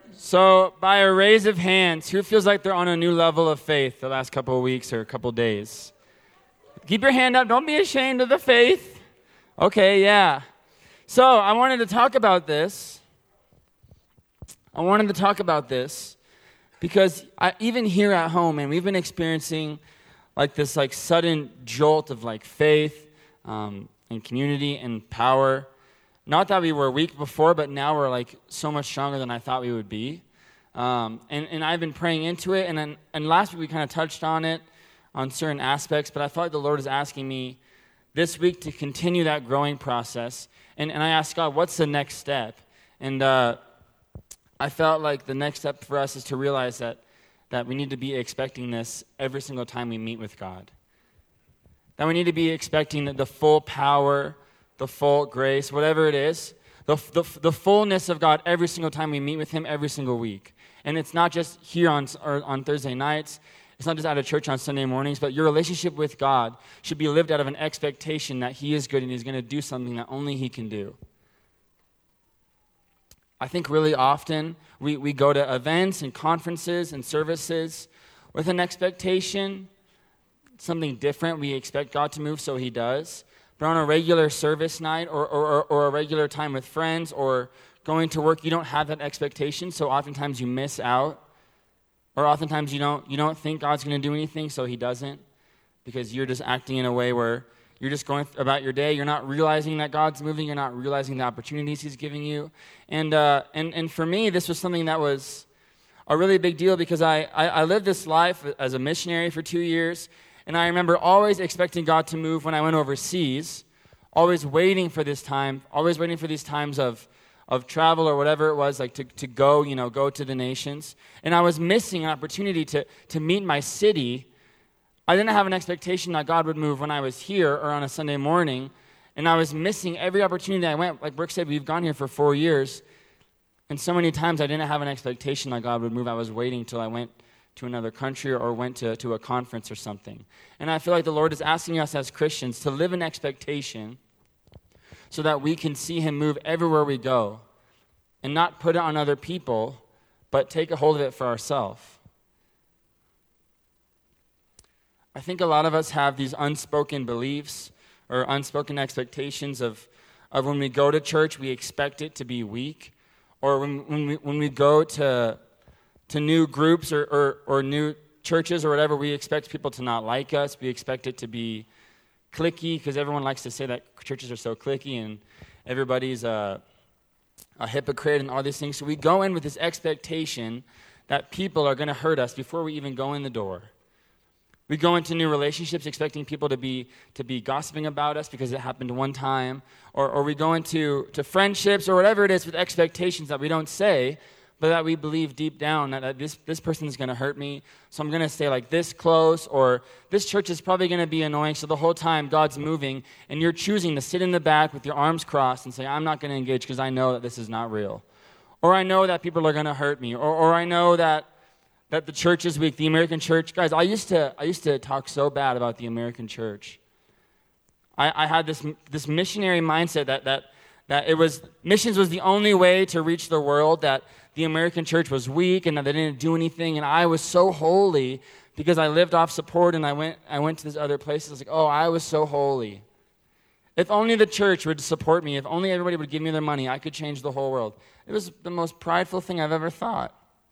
So, by a raise of hands, who feels like they're on a new level of faith the last couple of weeks or a couple of days? Keep your hand up. Don't be ashamed of the faith. Okay, yeah. So, I wanted to talk about this. Because even here at home, and we've been experiencing this sudden jolt of faith and community and power. Not that we were weak before, but now we're so much stronger than I thought we would be. And I've been praying into it, and last week we kind of touched on it on certain aspects, but I felt like the Lord is asking me this week to continue that growing process. And I asked God, what's the next step? And I felt like the next step for us is to realize that we need to be expecting this every single time we meet with God. That we need to be expecting the full power, the full grace, whatever it is, the fullness of God every single time we meet with Him every single week. And it's not just here on Thursday nights. It's not just out of church on Sunday mornings, but your relationship with God should be lived out of an expectation that He is good and He's going to do something that only He can do. I think really often we go to events and conferences and services with an expectation, something different. We expect God to move, so He does. But on a regular service night or a regular time with friends or going to work, you don't have that expectation, so oftentimes you miss out. Or oftentimes you don't think God's going to do anything, so He doesn't, because you're just acting in a way where you're just going about your day. You're not realizing that God's moving. You're not realizing the opportunities He's giving you. And for me, this was something that was a really big deal because I lived this life as a missionary for 2 years, and I remember always expecting God to move when I went overseas, always waiting for this time, always waiting for these times of travel or whatever it was, to go to the nations. And I was missing an opportunity to meet my city. I didn't have an expectation that God would move when I was here or on a Sunday morning, and I was missing every opportunity I went. Like Brooke said, we've gone here for 4 years, and so many times I didn't have an expectation that God would move. I was waiting till I went to another country or went to a conference or something. And I feel like the Lord is asking us as Christians to live in expectation so that we can see Him move everywhere we go and not put it on other people, but take a hold of it for ourselves. I think a lot of us have these unspoken beliefs or unspoken expectations of when we go to church, we expect it to be weak, or when we go to new groups or new churches or whatever, we expect people to not like us. We expect it to be cliquey, because everyone likes to say that churches are so cliquey and everybody's a hypocrite and all these things. So we go in with this expectation that people are going to hurt us before we even go in the door. We go into new relationships expecting people to be gossiping about us because it happened one time, or we go into friendships or whatever it is with expectations that we don't say, but that we believe deep down that this person is going to hurt me, so I'm going to stay this close, or this church is probably going to be annoying, so the whole time God's moving, and you're choosing to sit in the back with your arms crossed and say, I'm not going to engage because I know that this is not real. Or I know that people are going to hurt me, or I know that the church is weak, the American church. Guys, I used to talk so bad about the American church. I had this missionary mindset that it was missions was the only way to reach the world, that the American church was weak and that they didn't do anything, and I was so holy because I lived off support and I went to these other places. I was like, oh, I was so holy. If only the church would support me, if only everybody would give me their money, I could change the whole world. It was the most prideful thing I've ever thought.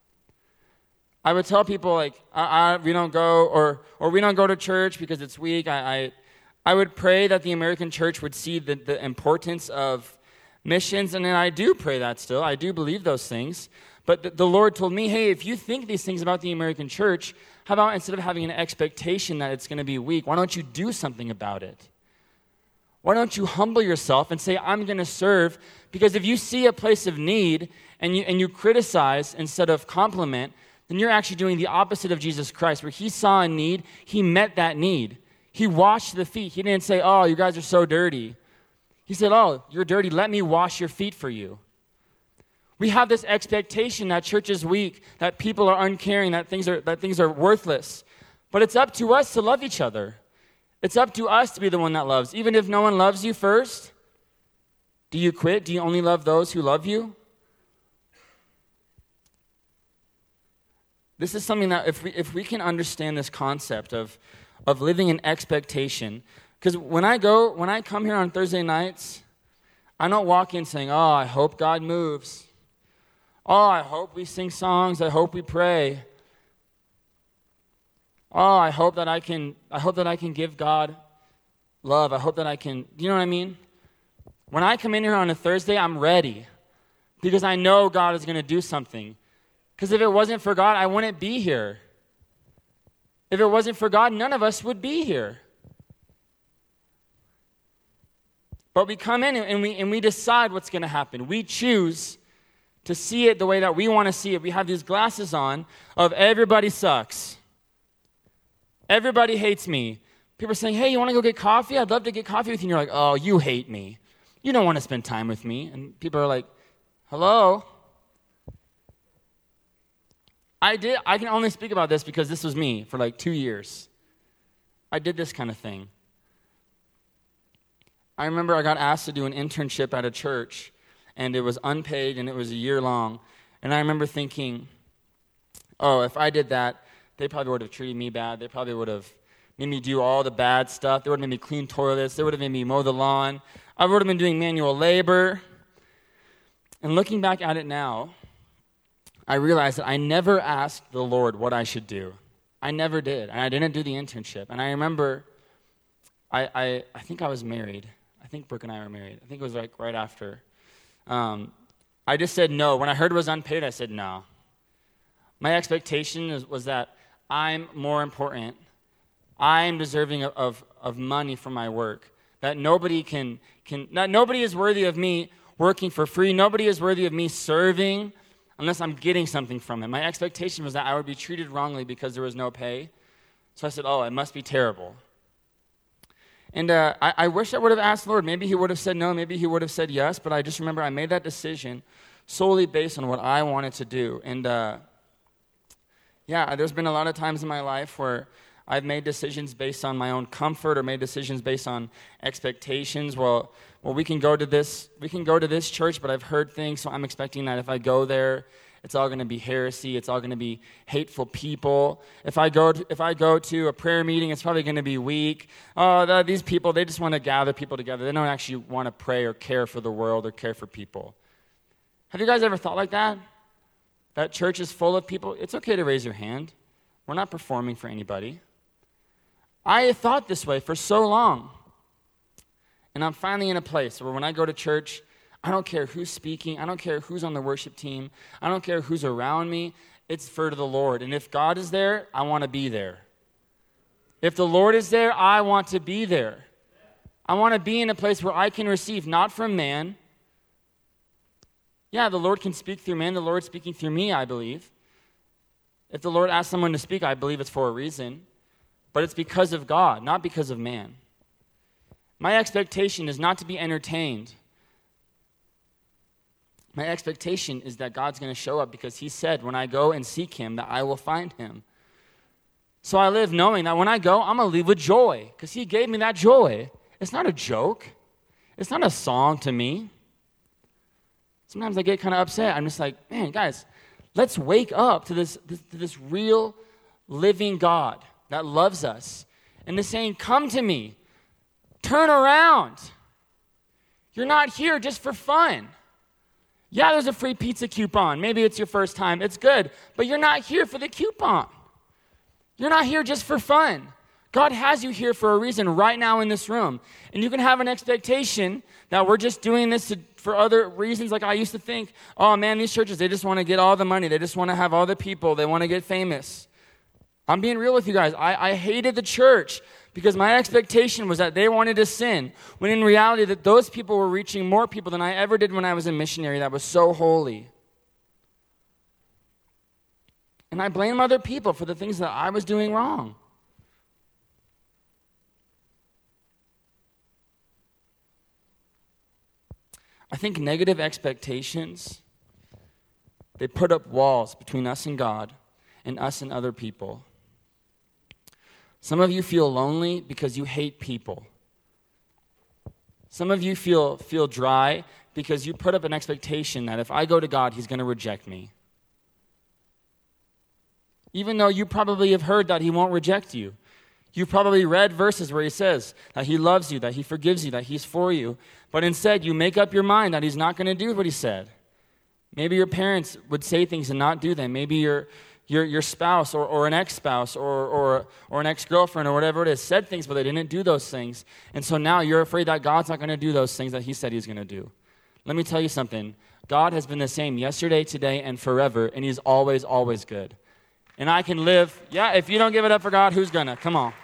I would tell people we don't go or we don't go to church because it's weak. I would pray that the American church would see the importance of missions, and then I do pray that still. I do believe those things. But the Lord told me, hey, if you think these things about the American church, how about instead of having an expectation that it's going to be weak, why don't you do something about it? Why don't you humble yourself and say, I'm going to serve? Because if you see a place of need and you criticize instead of compliment, then you're actually doing the opposite of Jesus Christ, where He saw a need, He met that need. He washed the feet. He didn't say, oh, you guys are so dirty. He said, oh, you're dirty. Let me wash your feet for you. We have this expectation that church is weak, that people are uncaring, that things are worthless. But it's up to us to love each other. It's up to us to be the one that loves. Even if no one loves you first, do you quit? Do you only love those who love you? This is something that if we can understand this concept of living in expectation, because when I come here on Thursday nights, I don't walk in saying, "Oh, I hope God moves. Oh, I hope we sing songs. I hope we pray. Oh, I hope that I can give God love. I hope that I can," you know what I mean? When I come in here on a Thursday, I'm ready because I know God is going to do something. Because if it wasn't for God, I wouldn't be here. If it wasn't for God, none of us would be here. But we come in and we decide what's going to happen. We choose to see it the way that we want to see it. We have these glasses on of everybody sucks. Everybody hates me. People are saying, "Hey, you want to go get coffee? I'd love to get coffee with you." And you're like, "Oh, you hate me. You don't want to spend time with me." And people are like, "Hello?" I can only speak about this because this was me for like 2 years. I did this kind of thing. I remember I got asked to do an internship at a church, and it was unpaid, and it was a year long. And I remember thinking, oh, if I did that, they probably would have treated me bad. They probably would have made me do all the bad stuff. They would have made me clean toilets. They would have made me mow the lawn. I would have been doing manual labor. And looking back at it now, I realized that I never asked the Lord what I should do. I never did. And I didn't do the internship. And I remember, I think I was married. I think Brooke and I were married. I think it was like right after. I just said no. When I heard it was unpaid, I said no. My expectation was that I'm more important. I'm deserving of money for my work. That nobody nobody is worthy of me working for free. Nobody is worthy of me serving unless I'm getting something from him. My expectation was that I would be treated wrongly because there was no pay. So I said, oh, it must be terrible. And I wish I would have asked the Lord. Maybe he would have said no. Maybe he would have said yes. But I just remember I made that decision solely based on what I wanted to do. And there's been a lot of times in my life where I've made decisions based on my own comfort or made decisions based on expectations. Well, we can go to this church, but I've heard things, so I'm expecting that if I go there, it's all going to be heresy. It's all going to be hateful people. If I go to a prayer meeting, it's probably going to be weak. Oh, these people, they just want to gather people together. They don't actually want to pray or care for the world or care for people. Have you guys ever thought like that? That church is full of people? It's okay to raise your hand. We're not performing for anybody. I thought this way for so long. And I'm finally in a place where when I go to church, I don't care who's speaking. I don't care who's on the worship team. I don't care who's around me. It's for the Lord. And if God is there, I want to be there. If the Lord is there, I want to be there. I want to be in a place where I can receive, not from man. Yeah, the Lord can speak through man. The Lord's speaking through me, I believe. If the Lord asks someone to speak, I believe it's for a reason. But it's because of God, not because of man. My expectation is not to be entertained. My expectation is that God's going to show up because he said, when I go and seek him, that I will find him. So I live knowing that when I go, I'm going to leave with joy because he gave me that joy. It's not a joke. It's not a song to me. Sometimes I get kind of upset. I'm just like, man, guys, let's wake up to this real living God that loves us and is saying, come to me. Turn around. You're not here just for fun. Yeah, there's a free pizza coupon. Maybe it's your first time. It's good. But you're not here for the coupon. You're not here just for fun. God has you here for a reason right now in this room. And you can have an expectation that we're just doing this for other reasons. Like I used to think, oh man, these churches, they just want to get all the money. They just want to have all the people. They want to get famous. I'm being real with you guys. I hated the church because my expectation was that they wanted to sin, when in reality that those people were reaching more people than I ever did when I was a missionary that was so holy. And I blame other people for the things that I was doing wrong. I think negative expectations, they put up walls between us and God and us and other people. Some of you feel lonely because you hate people. Some of you feel dry because you put up an expectation that if I go to God, he's going to reject me. even though you probably have heard that he won't reject you. You've probably read verses where he says that he loves you, that he forgives you, that he's for you. But instead, you make up your mind that he's not going to do what he said. Maybe your parents would say things and not do them. Maybe your spouse or an ex-spouse or an ex-girlfriend or whatever it is said things, but they didn't do those things. And so now you're afraid that God's not going to do those things that he said he's going to do. Let me tell you something. God has been the same yesterday, today, and forever, and he's always, always good. And I can live, if you don't give it up for God, who's gonna? Come on.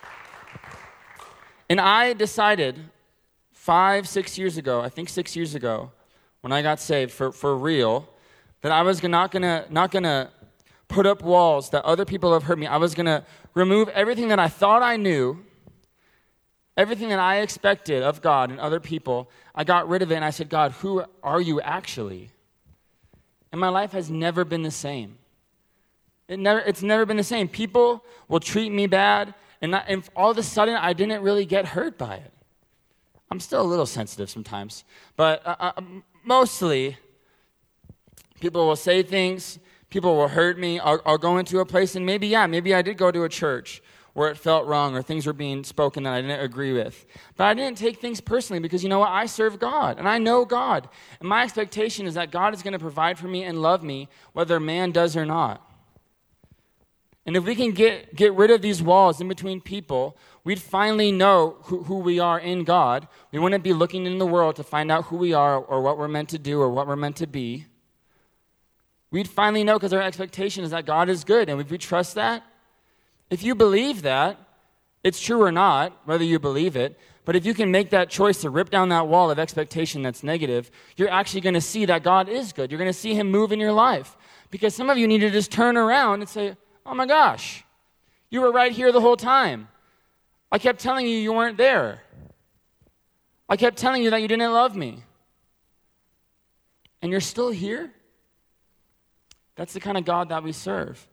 And I decided 6 years ago, when I got saved for real, that I was not gonna put up walls that other people have heard me. I was gonna remove everything that I thought I knew, everything that I expected of God and other people. I got rid of it and I said, God, who are you actually? And my life has never been the same. It's never been the same. People will treat me bad, and all of a sudden, I didn't really get hurt by it. I'm still a little sensitive sometimes, but mostly, people will say things, people will hurt me. I'll go into a place, and maybe I did go to a church where it felt wrong or things were being spoken that I didn't agree with. But I didn't take things personally because you know what? I serve God, and I know God. And my expectation is that God is going to provide for me and love me whether man does or not. And if we can get rid of these walls in between people, we'd finally know who we are in God. We wouldn't be looking in the world to find out who we are or what we're meant to do or what we're meant to be. We'd finally know because our expectation is that God is good. And if we trust that, if you believe that, it's true or not, whether you believe it, but if you can make that choice to rip down that wall of expectation that's negative, you're actually going to see that God is good. You're going to see him move in your life. Because some of you need to just turn around and say, oh my gosh, you were right here the whole time. I kept telling you weren't there. I kept telling you that you didn't love me. And you're still here? That's the kind of God that we serve.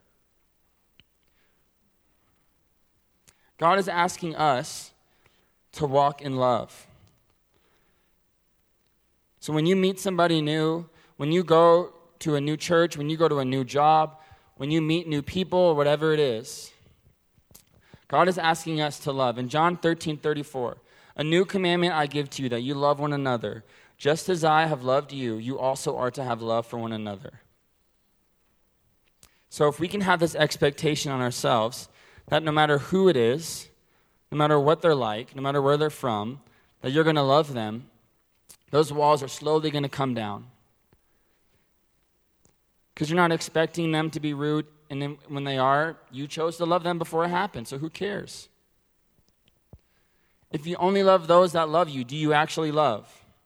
God is asking us to walk in love. So when you meet somebody new, when you go to a new church, when you go to a new job, when you meet new people, or whatever it is, God is asking us to love. In John 13:34, a new commandment I give to you, that you love one another. Just as I have loved you, you also are to have love for one another. So if we can have this expectation on ourselves, that no matter who it is, no matter what they're like, no matter where they're from, that you're going to love them, those walls are slowly going to come down. Because you're not expecting them to be rude, and then when they are, you chose to love them before it happened, so who cares? If you only love those that love you, do you actually love?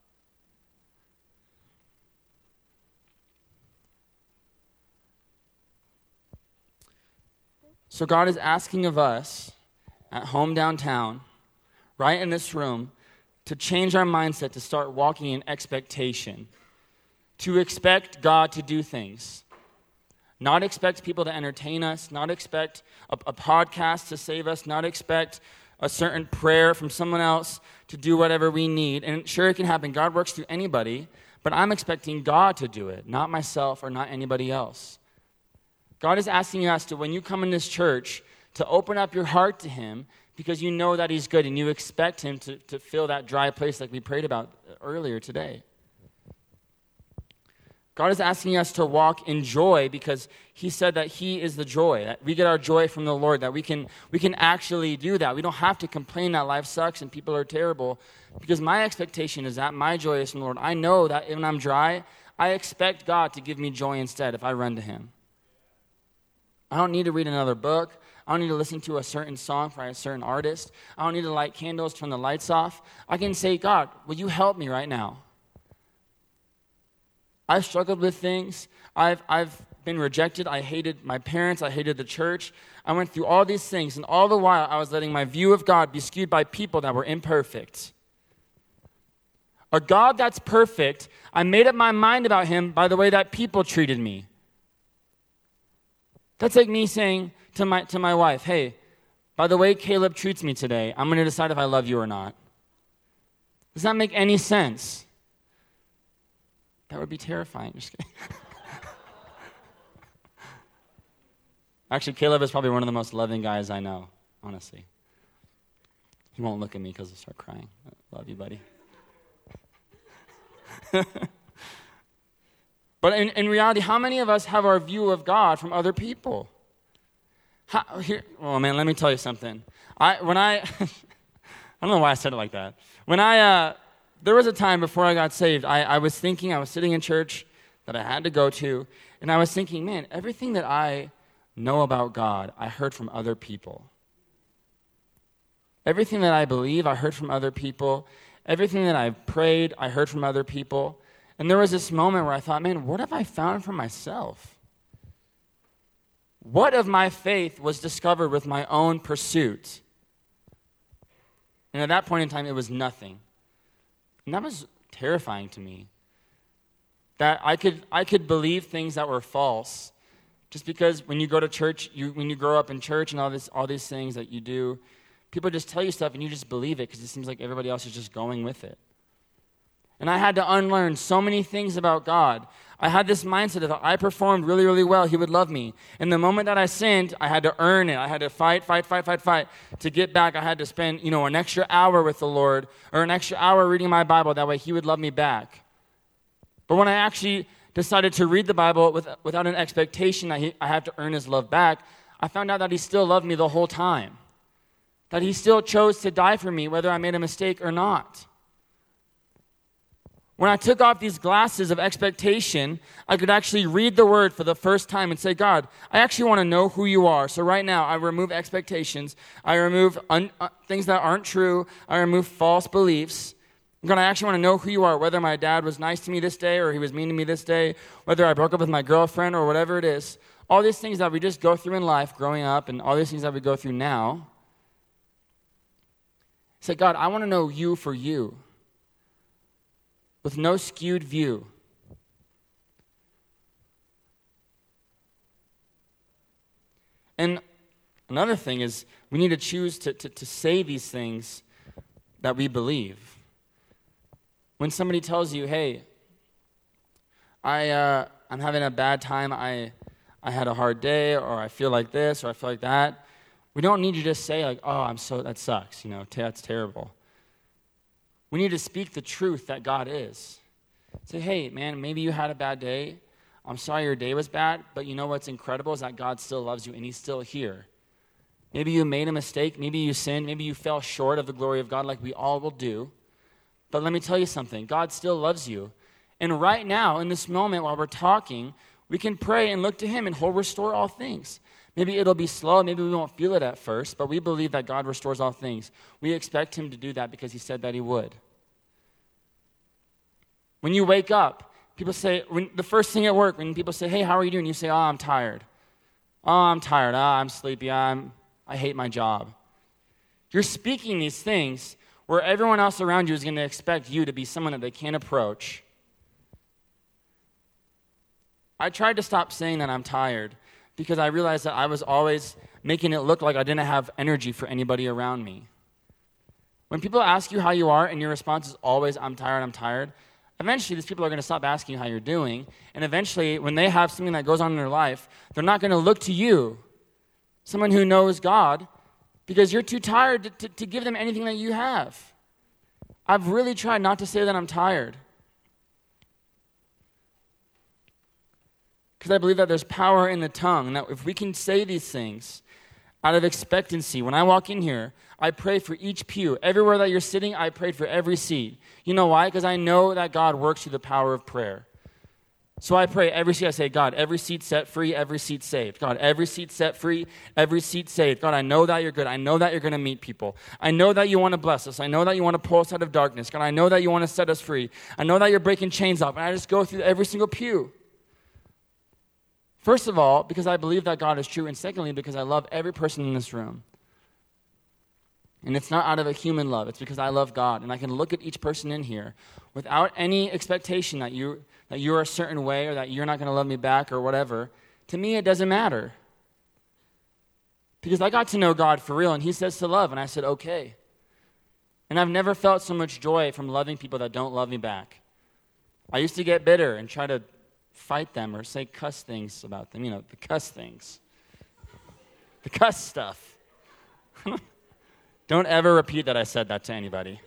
So God is asking of us at home downtown, right in this room, to change our mindset, to start walking in expectation, to expect God to do things. Not expect people to entertain us, not expect a podcast to save us, not expect a certain prayer from someone else to do whatever we need. And sure, it can happen. God works through anybody, but I'm expecting God to do it, not myself or not anybody else. God is asking us to, when you come in this church, to open up your heart to him because you know that he's good and you expect him to fill that dry place like we prayed about earlier today. God is asking us to walk in joy because he said that he is the joy, that we get our joy from the Lord, that we can actually do that. We don't have to complain that life sucks and people are terrible, because my expectation is that my joy is from the Lord. I know that when I'm dry, I expect God to give me joy instead if I run to him. I don't need to read another book. I don't need to listen to a certain song by a certain artist. I don't need to light candles, turn the lights off. I can say, God, will you help me right now? I've struggled with things. I've been rejected. I hated my parents. I hated the church. I went through all these things, and all the while I was letting my view of God be skewed by people that were imperfect. A God that's perfect, I made up my mind about him by the way that people treated me. That's like me saying to my wife, hey, by the way Caleb treats me today, I'm going to decide if I love you or not. Does that make any sense? That would be terrifying. Just kidding. Actually, Caleb is probably one of the most loving guys I know, honestly. He won't look at me because I'll start crying. Love you, buddy. But in reality, how many of us have our view of God from other people? Oh, man, let me tell you something. I don't know why I said it like that. There was a time before I got saved, I was sitting in church that I had to go to, and I was thinking, man, everything that I know about God, I heard from other people. Everything that I believe, I heard from other people. Everything that I've prayed, I heard from other people. And there was this moment where I thought, man, what have I found for myself? What of my faith was discovered with my own pursuit? And at that point in time, it was nothing. And that was terrifying to me. That I could believe things that were false just because when you go to church, when you grow up in church and all these things that you do, people just tell you stuff and you just believe it because it seems like everybody else is just going with it. And I had to unlearn so many things about God. I had this mindset that if I performed really, really well, he would love me. And the moment that I sinned, I had to earn it. I had to fight to get back. I had to spend, an extra hour with the Lord or an extra hour reading my Bible. That way he would love me back. But when I actually decided to read the Bible without an expectation that I have to earn his love back, I found out that he still loved me the whole time. That he still chose to die for me, whether I made a mistake or not. When I took off these glasses of expectation, I could actually read the word for the first time and say, God, I actually want to know who you are. So right now, I remove expectations. I remove things that aren't true. I remove false beliefs. God, I actually want to know who you are, whether my dad was nice to me this day or he was mean to me this day, whether I broke up with my girlfriend or whatever it is. All these things that we just go through in life growing up and all these things that we go through now. Say, God, I want to know you for you. With no skewed view. And another thing is we need to choose to say these things that we believe. When somebody tells you, hey, I'm having a bad time, I had a hard day, or I feel like this, or I feel like that, we don't need to just say like, oh, that sucks, that's terrible. We need to speak the truth that God is. Say, hey, man, maybe you had a bad day. I'm sorry your day was bad, but you know what's incredible is that God still loves you and he's still here. Maybe you made a mistake. Maybe you sinned. Maybe you fell short of the glory of God like we all will do. But let me tell you something. God still loves you. And right now, in this moment while we're talking, we can pray and look to him and he'll restore all things. Maybe it'll be slow. Maybe we won't feel it at first, but we believe that God restores all things. We expect him to do that because he said that he would. When you wake up, people say, the first thing at work, when people say, hey, how are you doing? You say, oh, I'm tired. Oh, I'm tired. Oh, I'm sleepy. I hate my job. You're speaking these things where everyone else around you is going to expect you to be someone that they can't approach. I tried to stop saying that I'm tired because I realized that I was always making it look like I didn't have energy for anybody around me. When people ask you how you are and your response is always, I'm tired, eventually these people are going to stop asking you how you're doing, and eventually when they have something that goes on in their life, they're not going to look to you, someone who knows God, because you're too tired to give them anything that you have. I've really tried not to say that I'm tired. Because I believe that there's power in the tongue, and that if we can say these things out of expectancy, when I walk in here, I pray for each pew. Everywhere that you're sitting, I prayed for every seat. You know why? Because I know that God works through the power of prayer. So I pray every seat. I say, God, every seat set free, every seat saved. God, every seat set free, every seat saved. God, I know that you're good. I know that you're going to meet people. I know that you want to bless us. I know that you want to pull us out of darkness. God, I know that you want to set us free. I know that you're breaking chains off. And I just go through every single pew. First of all, because I believe that God is true. And secondly, because I love every person in this room. And it's not out of a human love. It's because I love God. And I can look at each person in here without any expectation that you're a certain way or that you're not going to love me back or whatever. To me, it doesn't matter. Because I got to know God for real, and he says to love, and I said, okay. And I've never felt so much joy from loving people that don't love me back. I used to get bitter and try to fight them or say cuss things about them, the cuss things. The cuss stuff. Don't ever repeat that I said that to anybody.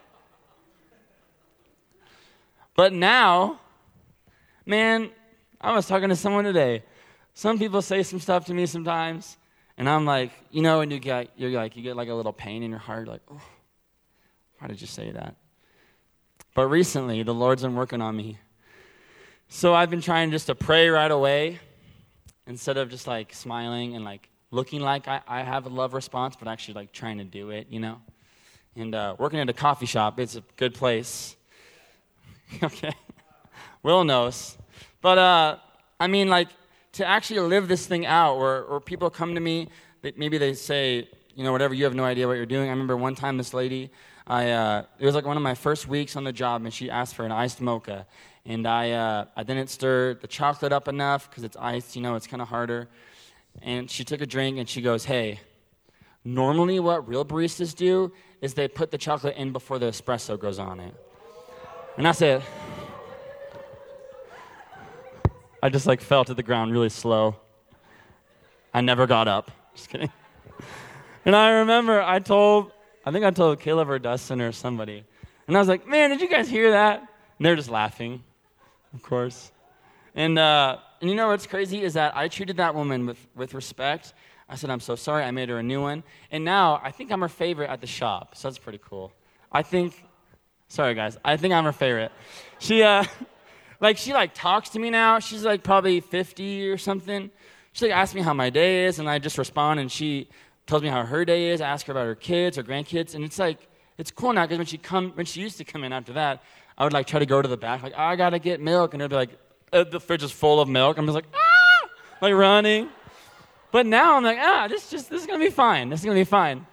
But now, man, I was talking to someone today. Some people say some stuff to me sometimes, and I'm like, and you get like a little pain in your heart, like, oh, why did you say that? But recently, the Lord's been working on me. So I've been trying just to pray right away instead of just like smiling and like looking like I have a love response, but actually like trying to do it, And working at a coffee shop, it's a good place. Okay. Will knows. But, to actually live this thing out where people come to me, maybe they say, whatever, you have no idea what you're doing. I remember one time this lady, it was like one of my first weeks on the job, and she asked for an iced mocha. And I didn't stir the chocolate up enough because it's iced, it's kind of harder. And she took a drink, and she goes, hey, normally what real baristas do is they put the chocolate in before the espresso goes on it. And I said, I just like fell to the ground really slow. I never got up. Just kidding. And I remember I told Caleb or Dustin or somebody. And I was like, man, did you guys hear that? And they're just laughing, of course. And you know what's crazy is that I treated that woman with respect. I said, I'm so sorry. I made her a new one. And now I think I'm her favorite at the shop. So that's pretty cool. Sorry, guys. I think I'm her favorite. She talks to me now. She's like probably 50 or something. She like asks me how my day is, and I just respond, and she tells me how her day is. I ask her about her kids, her grandkids, and it's cool now because when she used to come in after that, I would like try to go to the back, like, I gotta get milk, and it'd be like, the fridge is full of milk. I'm just like, like running. But now I'm like, this is gonna be fine. This is gonna be fine.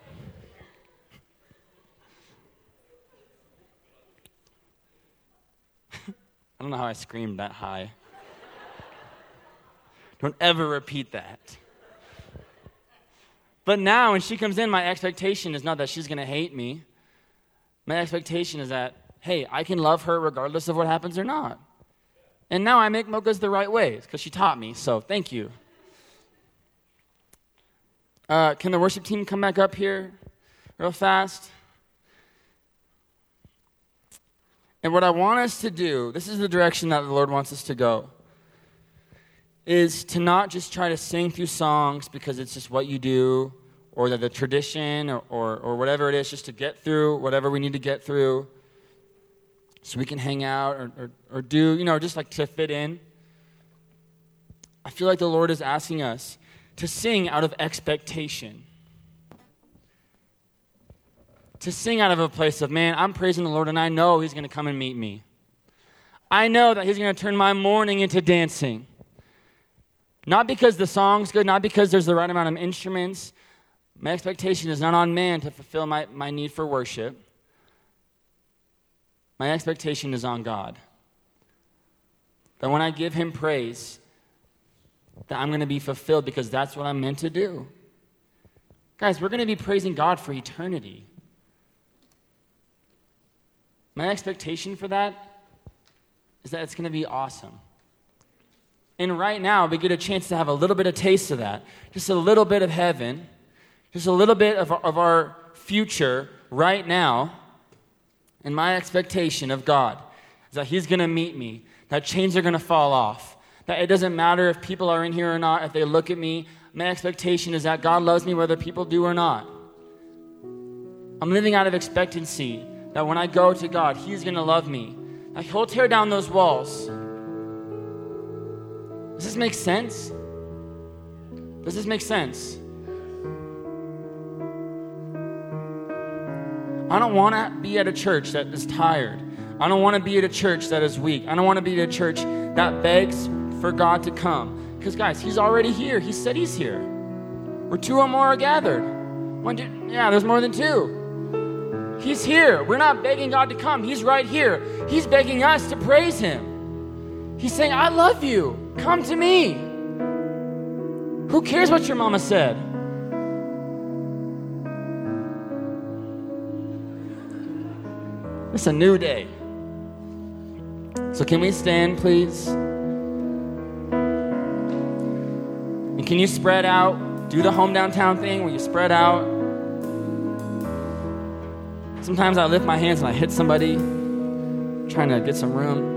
I don't know how I screamed that high. Don't ever repeat that. But now when she comes in, my expectation is not that she's going to hate me. My expectation is that, hey, I can love her regardless of what happens or not. And now I make mochas the right way because she taught me, so thank you. Can the worship team come back up here real fast? And what I want us to do, this is the direction that the Lord wants us to go, is to not just try to sing through songs because it's just what you do, or the tradition, or whatever it is, just to get through whatever we need to get through so we can hang out or do, just like to fit in. I feel like the Lord is asking us to sing out of expectation. To sing out of a place of, man, I'm praising the Lord, and I know He's going to come and meet me. I know that He's going to turn my mourning into dancing. Not because the song's good, not because there's the right amount of instruments. My expectation is not on man to fulfill my need for worship. My expectation is on God. That when I give Him praise, that I'm going to be fulfilled because that's what I'm meant to do. Guys, we're going to be praising God for eternity. My expectation for that is that it's going to be awesome. And right now, we get a chance to have a little bit of taste of that. Just a little bit of heaven. Just a little bit of our future right now. And my expectation of God is that He's going to meet me. That chains are going to fall off. That it doesn't matter if people are in here or not. If they look at me, my expectation is that God loves me whether people do or not. I'm living out of expectancy that when I go to God, He's going to love me. That He'll tear down those walls. Does this make sense? Does this make sense? I don't want to be at a church that is tired. I don't want to be at a church that is weak. I don't want to be at a church that begs for God to come. Because, guys, He's already here. He said He's here. Where two or more are gathered. There's more than two. He's here. We're not begging God to come. He's right here. He's begging us to praise Him. He's saying, I love you. Come to me. Who cares what your mama said? It's a new day. So can we stand, please? And can you spread out do the home downtown thing where you spread out. Sometimes I lift my hands and I hit somebody, trying to get some room.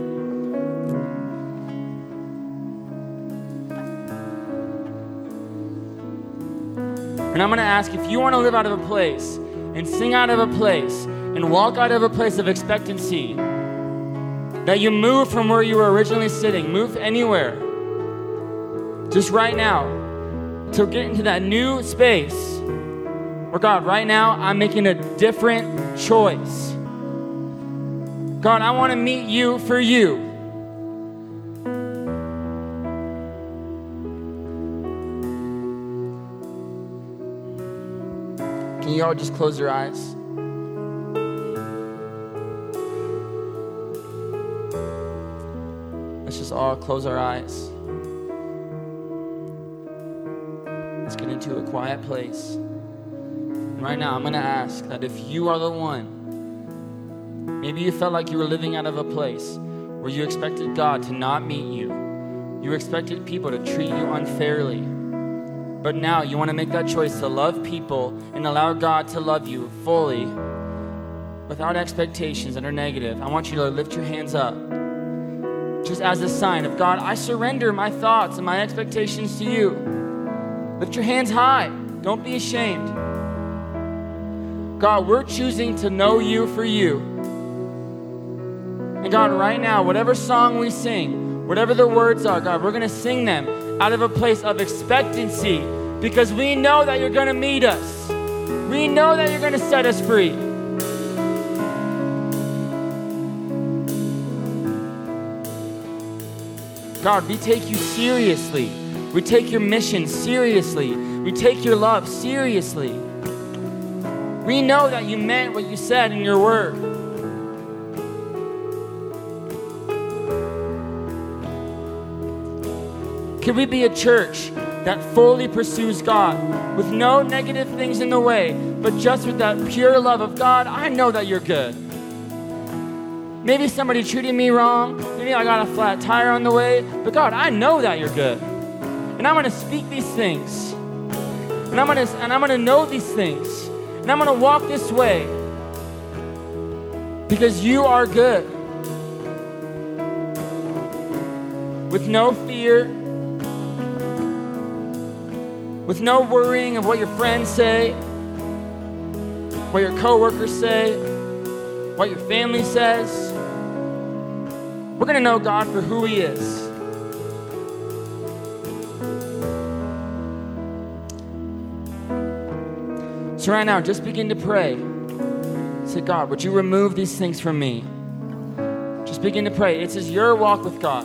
And I'm going to ask, if you want to live out of a place and sing out of a place and walk out of a place of expectancy, that you move from where you were originally sitting, move anywhere, just right now, to get into that new space where, God, right now, I'm making a different choice. God, I want to meet you for you. Can you all just close your eyes? Let's just all close our eyes. Let's get into a quiet place. And right now, I'm going to ask that if you are the one, maybe you felt like you were living out of a place where you expected God to not meet you. You expected people to treat you unfairly. But now you want to make that choice to love people and allow God to love you fully without expectations that are negative. I want you to lift your hands up just as a sign of, God, I surrender my thoughts and my expectations to you. Lift your hands high. Don't be ashamed. God, we're choosing to know you for you. And God, right now, whatever song we sing, whatever the words are, God, we're going to sing them out of a place of expectancy, because we know that you're going to meet us. We know that you're going to set us free. God, we take you seriously. We take your mission seriously. We take your love seriously. We know that you meant what you said in your word. Could we be a church that fully pursues God with no negative things in the way, but just with that pure love of God? I know that you're good. Maybe somebody treated me wrong. Maybe I got a flat tire on the way. But God, I know that you're good. And I'm going to speak these things. And I'm going to know these things. And I'm going to walk this way. Because you are good. With no fear. With no worrying of what your friends say. What your coworkers say. What your family says. We're going to know God for who He is. So right now, just begin to pray. Say, God, would you remove these things from me? Just begin to pray. It says your walk with God.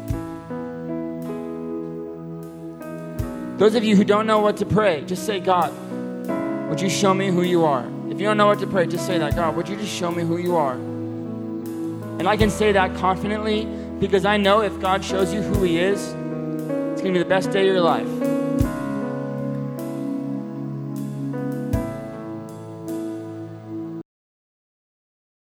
Those of you who don't know what to pray, just say, God, would you show me who you are? If you don't know what to pray, just say that. God, would you just show me who you are? And I can say that confidently because I know if God shows you who He is, it's going to be the best day of your life.